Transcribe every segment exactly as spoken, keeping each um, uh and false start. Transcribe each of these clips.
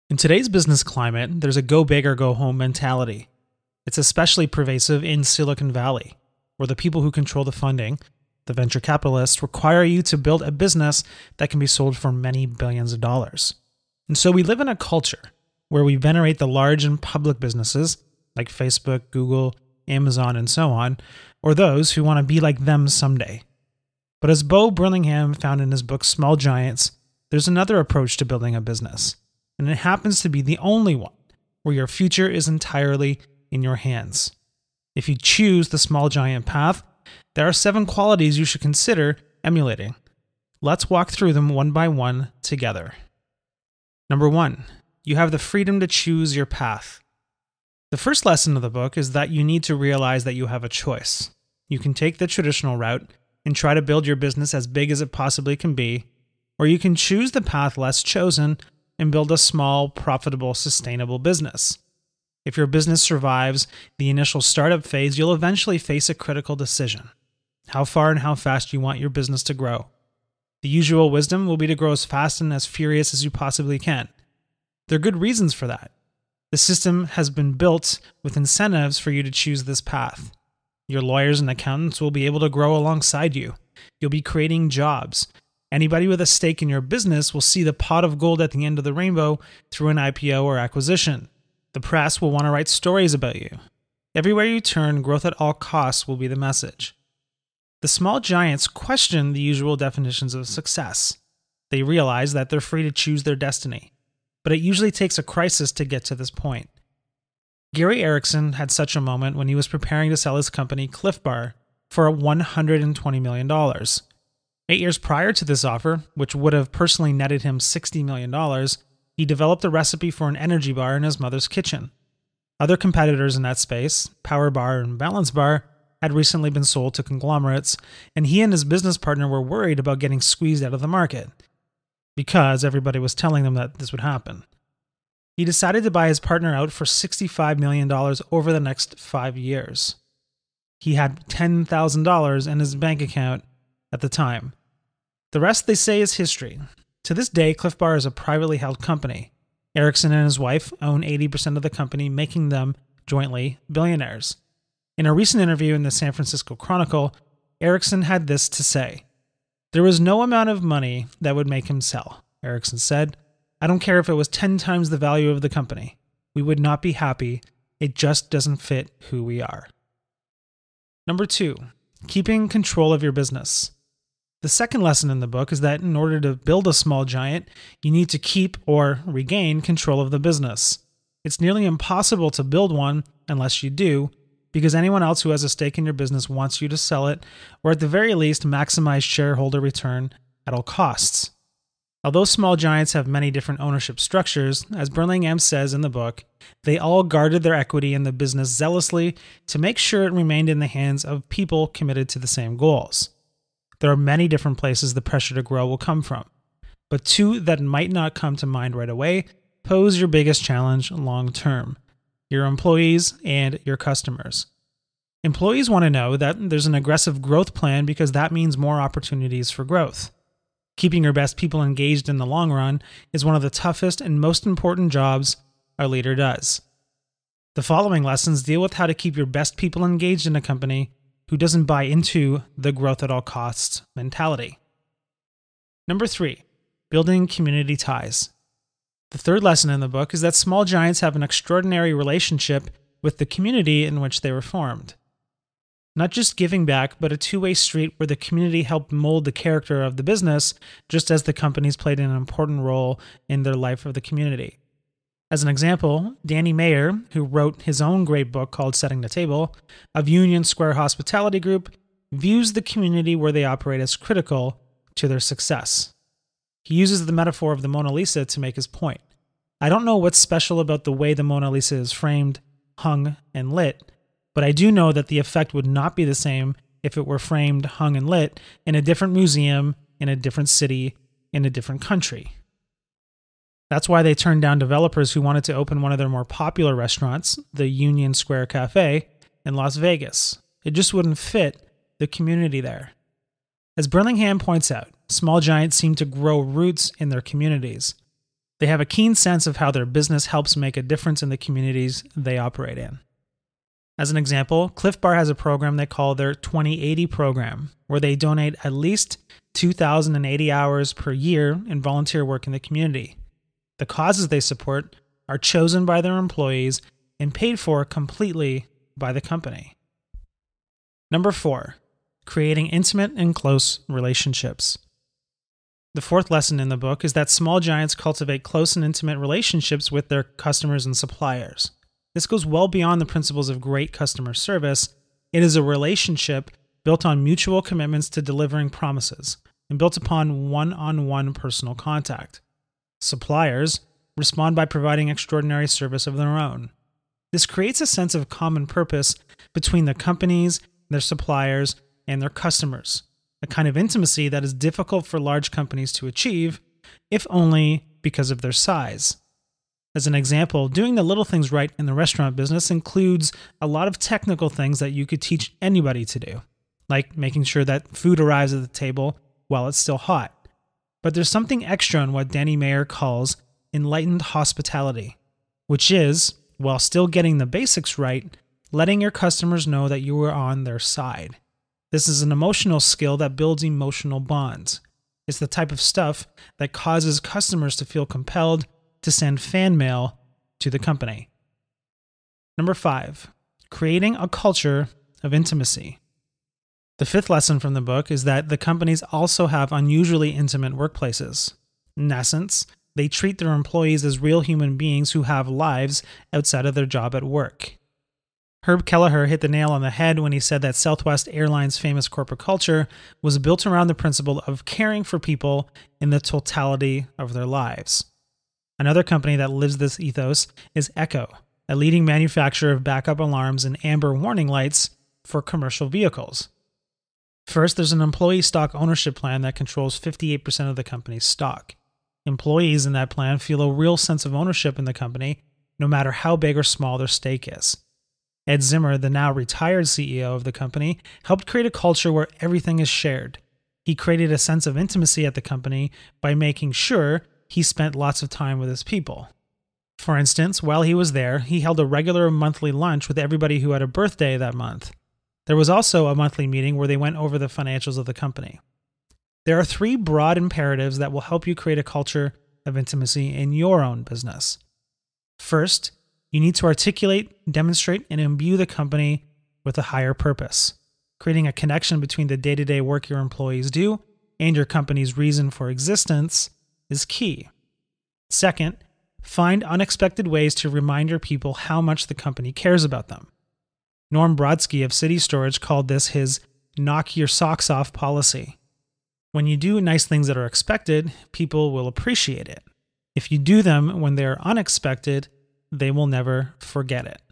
In today's business climate, there's a go big or go home mentality. It's especially pervasive in Silicon Valley, where the people who control the funding, the venture capitalists, require you to build a business that can be sold for many billions of dollars. And so we live in a culture where we venerate the large and public businesses like Facebook, Google, Amazon, and so on, or those who want to be like them someday. But as Bo Burlingham found in his book Small Giants, there's another approach to building a business, and it happens to be the only one where your future is entirely in your hands. If you choose the small giant path, there are seven qualities you should consider emulating. Let's walk through them one by one together. Number one, you have the freedom to choose your path. The first lesson of the book is that you need to realize that you have a choice. You can take the traditional route and try to build your business as big as it possibly can be, or you can choose the path less chosen and build a small, profitable, sustainable business. If your business survives the initial startup phase, you'll eventually face a critical decision: how far and how fast you want your business to grow. The usual wisdom will be to grow as fast and as furious as you possibly can. There are good reasons for that. The system has been built with incentives for you to choose this path. Your lawyers and accountants will be able to grow alongside you. You'll be creating jobs. Anybody with a stake in your business will see the pot of gold at the end of the rainbow through an I P O or acquisition. The press will want to write stories about you. Everywhere you turn, growth at all costs will be the message. The small giants question the usual definitions of success. They realize that they're free to choose their destiny, but it usually takes a crisis to get to this point. Gary Erickson had such a moment when he was preparing to sell his company Cliff Bar for one hundred twenty million dollars. Eight years prior to this offer, which would have personally netted him sixty million dollars, he developed a recipe for an energy bar in his mother's kitchen. Other competitors in that space, Power Bar and Balance Bar, had recently been sold to conglomerates, and he and his business partner were worried about getting squeezed out of the market, because everybody was telling them that this would happen. He decided to buy his partner out for sixty-five million dollars over the next five years. He had ten thousand dollars in his bank account at the time. The rest, they say, is history. To this day, Cliff Bar is a privately held company. Erickson and his wife own eighty percent of the company, making them, jointly, billionaires. In a recent interview in the San Francisco Chronicle, Erickson had this to say: "There was no amount of money that would make him sell," Erickson said. "I don't care if it was ten times the value of the company. We would not be happy. It just doesn't fit who we are." Number two, keeping control of your business. The second lesson in the book is that in order to build a small giant, you need to keep or regain control of the business. It's nearly impossible to build one unless you do, because anyone else who has a stake in your business wants you to sell it, or at the very least maximize shareholder return at all costs. Although small giants have many different ownership structures, as Burlingham says in the book, they all guarded their equity in the business zealously to make sure it remained in the hands of people committed to the same goals. There are many different places the pressure to grow will come from, but two that might not come to mind right away pose your biggest challenge long term: your employees and your customers. Employees want to know that there's an aggressive growth plan because that means more opportunities for growth. Keeping your best people engaged in the long run is one of the toughest and most important jobs a leader does. The following lessons deal with how to keep your best people engaged in a company who doesn't buy into the growth at all costs mentality. Number three, building community ties. The third lesson in the book is that small giants have an extraordinary relationship with the community in which they were formed. Not just giving back, but a two-way street where the community helped mold the character of the business, just as the companies played an important role in their life of the community. As an example, Danny Mayer, who wrote his own great book called Setting the Table, of Union Square Hospitality Group, views the community where they operate as critical to their success. He uses the metaphor of the Mona Lisa to make his point. "I don't know what's special about the way the Mona Lisa is framed, hung, and lit, but I do know that the effect would not be the same if it were framed, hung, and lit in a different museum, in a different city, in a different country." That's why they turned down developers who wanted to open one of their more popular restaurants, the Union Square Cafe, in Las Vegas. It just wouldn't fit the community there. As Burlingham points out, small giants seem to grow roots in their communities. They have a keen sense of how their business helps make a difference in the communities they operate in. As an example, Cliff Bar has a program they call their twenty eighty program, where they donate at least two thousand eighty hours per year in volunteer work in the community. The causes they support are chosen by their employees and paid for completely by the company. Number four, creating intimate and close relationships. The fourth lesson in the book is that small giants cultivate close and intimate relationships with their customers and suppliers. This goes well beyond the principles of great customer service. It is a relationship built on mutual commitments to delivering promises and built upon one-on-one personal contact. Suppliers respond by providing extraordinary service of their own. This creates a sense of common purpose between the companies, their suppliers, and their customers, a kind of intimacy that is difficult for large companies to achieve, if only because of their size. As an example, doing the little things right in the restaurant business includes a lot of technical things that you could teach anybody to do, like making sure that food arrives at the table while it's still hot. But there's something extra in what Danny Meyer calls enlightened hospitality, which is, while still getting the basics right, letting your customers know that you are on their side. This is an emotional skill that builds emotional bonds. It's the type of stuff that causes customers to feel compelled to send fan mail to the company. Number five, creating a culture of intimacy. The fifth lesson from the book is that the companies also have unusually intimate workplaces. In essence, they treat their employees as real human beings who have lives outside of their job at work. Herb Kelleher hit the nail on the head when he said that Southwest Airlines' famous corporate culture was built around the principle of caring for people in the totality of their lives. Another company that lives this ethos is Echo, a leading manufacturer of backup alarms and amber warning lights for commercial vehicles. First, there's an employee stock ownership plan that controls fifty-eight percent of the company's stock. Employees in that plan feel a real sense of ownership in the company, no matter how big or small their stake is. Ed Zimmer, the now retired C E O of the company, helped create a culture where everything is shared. He created a sense of intimacy at the company by making sure he spent lots of time with his people. For instance, while he was there, he held a regular monthly lunch with everybody who had a birthday that month. There was also a monthly meeting where they went over the financials of the company. There are three broad imperatives that will help you create a culture of intimacy in your own business. First, you need to articulate, demonstrate, and imbue the company with a higher purpose. Creating a connection between the day-to-day work your employees do and your company's reason for existence is key. Second, find unexpected ways to remind your people how much the company cares about them. Norm Brodsky of City Storage called this his knock your socks off policy. When you do nice things that are expected, people will appreciate it. If you do them when they're unexpected, they will never forget it.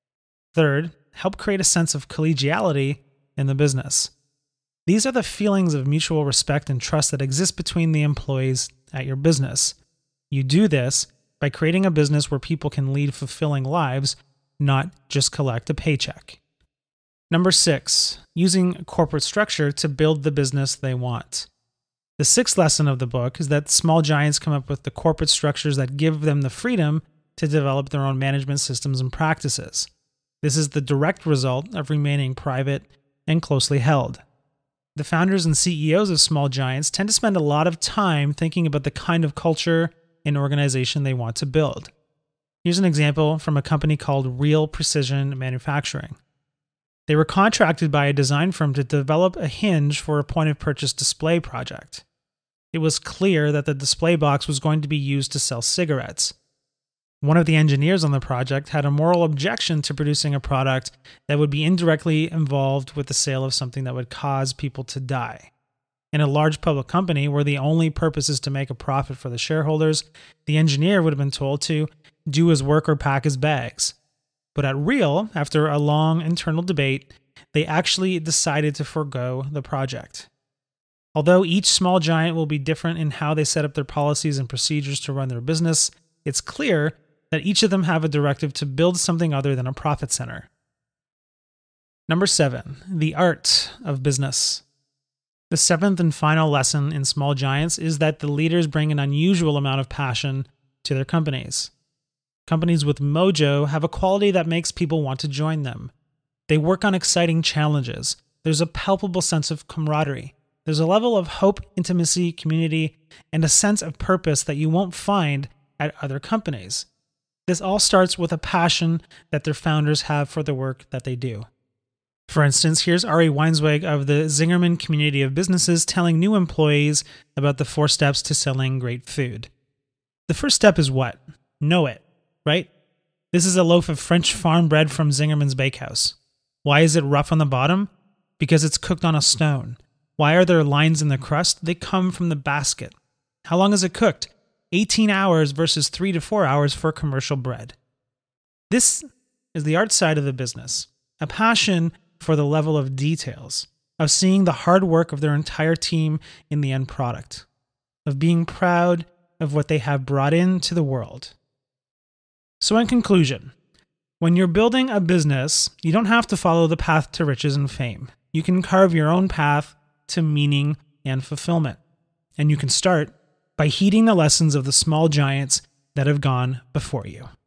Third, help create a sense of collegiality in the business. These are the feelings of mutual respect and trust that exist between the employees at your business. You do this by creating a business where people can lead fulfilling lives, not just collect a paycheck. Number six, using corporate structure to build the business they want. The sixth lesson of the book is that small giants come up with the corporate structures that give them the freedom to develop their own management systems and practices. This is the direct result of remaining private and closely held. The founders and C E Os of small giants tend to spend a lot of time thinking about the kind of culture and organization they want to build. Here's an example from a company called Real Precision Manufacturing. They were contracted by a design firm to develop a hinge for a point-of-purchase display project. It was clear that the display box was going to be used to sell cigarettes. One of the engineers on the project had a moral objection to producing a product that would be indirectly involved with the sale of something that would cause people to die. In a large public company where the only purpose is to make a profit for the shareholders, the engineer would have been told to do his work or pack his bags. But at Real, after a long internal debate, they actually decided to forego the project. Although each small giant will be different in how they set up their policies and procedures to run their business, it's clear that each of them have a directive to build something other than a profit center. Number seven, the art of business. The seventh and final lesson in Small Giants is that the leaders bring an unusual amount of passion to their companies. Companies with mojo have a quality that makes people want to join them. They work on exciting challenges. There's a palpable sense of camaraderie. There's a level of hope, intimacy, community, and a sense of purpose that you won't find at other companies. This all starts with a passion that their founders have for the work that they do. For instance, here's Ari Weinzweig of the Zingerman community of businesses telling new employees about the four steps to selling great food. The first step is what? Know it, right? This is a loaf of French farm bread from Zingerman's Bakehouse. Why is it rough on the bottom? Because it's cooked on a stone. Why are there lines in the crust? They come from the basket. How long is it cooked? eighteen hours versus three to four hours for commercial bread. This is the art side of the business, a passion for the level of details, of seeing the hard work of their entire team in the end product, of being proud of what they have brought into the world. So in conclusion, when you're building a business, you don't have to follow the path to riches and fame. You can carve your own path to meaning and fulfillment. And you can start by heeding the lessons of the small giants that have gone before you.